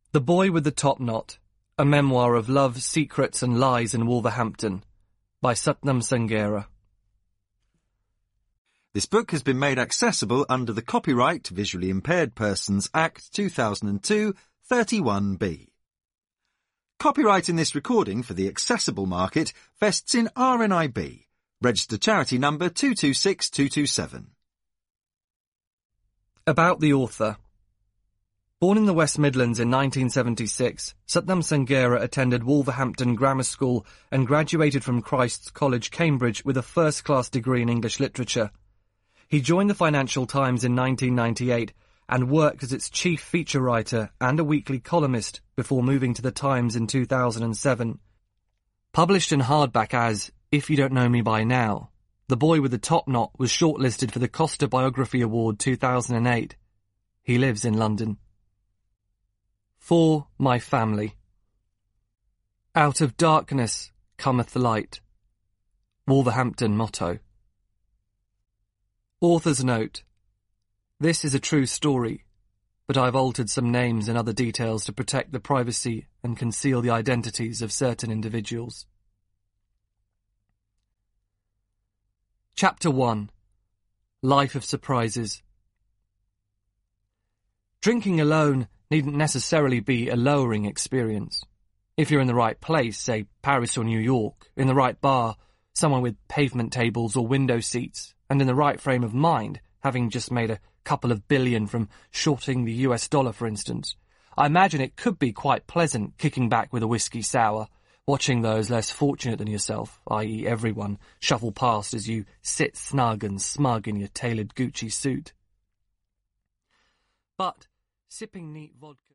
The Boy with the Top Knot, a memoir of love, secrets and lies in Wolverhampton, by Satnam Sanghera. This book has been made accessible under the Copyright Visually Impaired Persons Act 2002, 31B. Copyright in this recording for the accessible market vests in RNIB, registered charity number 226227. About the author. Born in the West Midlands in 1976, Satnam Sanghera attended Wolverhampton Grammar School and graduated from Christ's College, Cambridge with a first-class degree in English literature. He joined the Financial Times in 1998 and worked as its chief feature writer and a weekly columnist before moving to the Times in 2007. Published in hardback as If You Don't Know Me By Now, The Boy with the Top Knot was shortlisted for the Costa Biography Award 2008. He lives in London. For my family. Out of darkness cometh the light. Wolverhampton motto. Author's note. This is a true story, but I've altered some names and other details to protect the privacy and conceal the identities of certain individuals. Chapter 1. Life of Surprises. Drinking alone needn't necessarily be a lowering experience. If you're in the right place, say Paris or New York, in the right bar, somewhere with pavement tables or window seats, and in the right frame of mind, having just made a couple of billion from shorting the US dollar, for instance, I imagine it could be quite pleasant kicking back with a whiskey sour, watching those less fortunate than yourself, i.e. everyone, shuffle past as you sit snug and smug in your tailored Gucci suit. But sipping neat vodka...